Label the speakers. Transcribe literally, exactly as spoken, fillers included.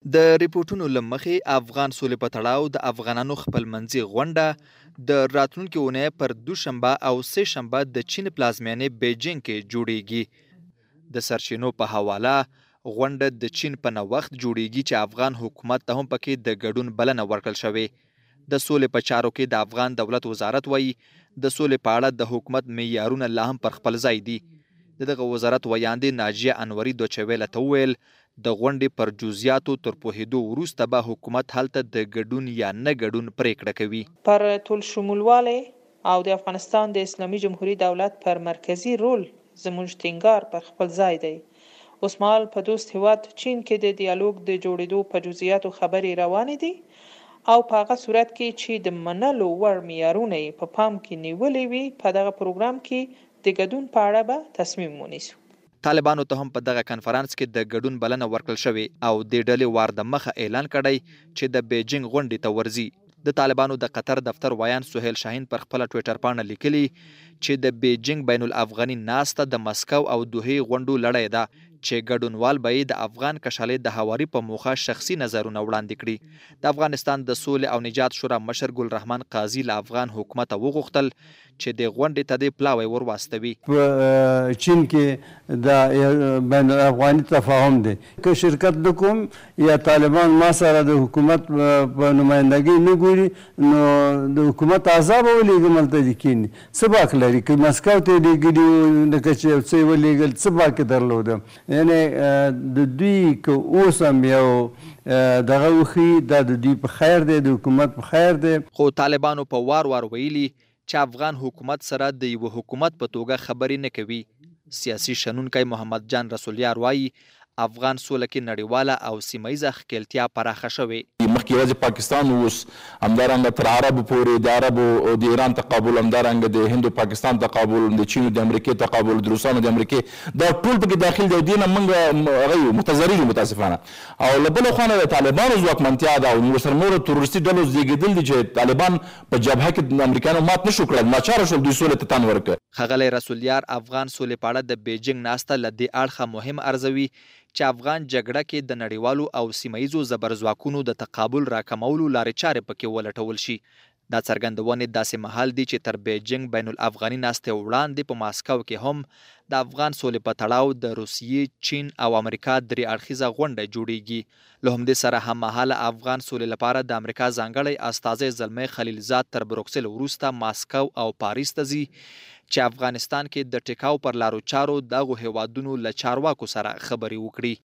Speaker 1: د ریپورټونو له مخې افغان سولې په تړاو د افغانانو خپلمنځي غونډه د راتلونکې اونۍ پر دوشنبه او سه شنبه د چین پلازمینې بیجینګ کې جوړیږي. د سرچینو په حواله غونډه د چین په نوښت جوړیږي چې افغان حکومت ته هم پکې د ګډون بلنه ورکړل شوې. د سولې په چارو کې د افغان دولت وزارت وایي د سولې په اړه د حکومت معیارونه لا هم پر خپل ځای دي. د دغه وزارت ویاندې ناجیه انوري دوچه ویله ته وویل د غونډې پر جزئیاتو تر پوهېدو وروسته به حکومت هلته د ګډون یا نه ګډون پریکړه کوي.
Speaker 2: پر ټول شمولوالی او د افغانستان د اسلامي جمهوریت دولت پر مرکزی رول زموږ ټینګار پر خپل ځای دی. اوس مهال په دوست هیواد چین کې د دیالوګ د جوړېدو په جزئیاتو خبرې روانې دي او په هغه صورت کې چې د منلو وړ معیارونه یې په پام کې نیولې وي په دغه پروګرام کې د ګډون په اړه به تصمیم ونیسو.
Speaker 1: طالبانو ته هم په دغه کنفرانس کې د ګډون بلنه ورکړل شوې او د ډلې وار د مخه اعلان کړی چې د بیجینګ غونډې ته ورځي. د طالبانو د قطر دفتر ویان سهیل شاهین پر خپل ټویټر پاڼه لیکلي چې د بیجینګ بین الافغاني ناسته د مسکو او دوحې غونډو لړۍ ده چې ګډونوال به یې د افغان کشالې د هواري په موخه شخصي نظرونه وړاندې کړي. د افغانستان د سولې او نجات شورا مشر ګل رحمان قاضي له افغان حکومت وغوښتل چې د غونډې ته د پلاوی ور واستوي.
Speaker 3: په چین کې د بین الافغاني تفاهم دی که شرکت نکوم یا طالبان ما سره د حکومت په نمایندګۍ نه ګوري نو د حکومت اعضا به ولېږم هلته دې کښېني څه باک لري که مسکو ته یې لېږلي وو لکه چې یو څه یې ولېږل څه باک یې درلوده. یعنې د دوی که اوس هم یو دغه وښي دا د دوی په خیر دی د حکومت په خیر دی.
Speaker 1: خو طالبانو په وار وار ویلي چې افغان حکومت سره د یو حکومت په توګه خبرې نه کوي. سیاسي شنونکی محمد جان رسولیار وایي افغان سوله کې نړیواله او سیمه ښکیلتیا پراخه شوې.
Speaker 4: مخکې یوازې پاکستان اوس همدارنګه تر عربو پورې د عربو د ایران تقابل همدارنګه د هند و پاکستان تقابل د چین د امریکې تقابل د روسانو د امریکې دا ټول پکې داخل دی. دې نه موږ هغه یو متضرر یو متاسفانه او له بله خوا نه د طالبانو ځواکمنتیا ده او ورسره نورو تروریستي ډلو زېږېدل دي چې طالبان په جبهه کې د امریکایانو مات نه شو کړل ناچاره شول دوی سولې ته تن ورکړ.
Speaker 1: ښاغلی رسولیار افغان سولې په اړه د بیجینګ ناسته له دې اړخه مهم ارزوي چې افغان جګړه کې د نړیوالو او سیمه ییزو زبرځواکونو د تقابل راکمولو لارې چارې پکې ولټول شي. دا څرګندونې داسې مهال دي چې تر بیجینګ بین الافغاني ناستې وړاندې په ماسکو کې هم د افغان سولې په تړاو د روسیې، چین او امریکا درې اړخیزه غونډه جوړیږي. له همدې سره هممهاله افغان سولې لپاره د امریکا ځانګړی استازی زلمی خلیلزاد تر بروکسل وروسته ماسکو او پاریس ته ځي چې افغانستان کې د ټیکاو پر لارو چارو دغو هیوادونو له چارواکو سره خبرې وکړي.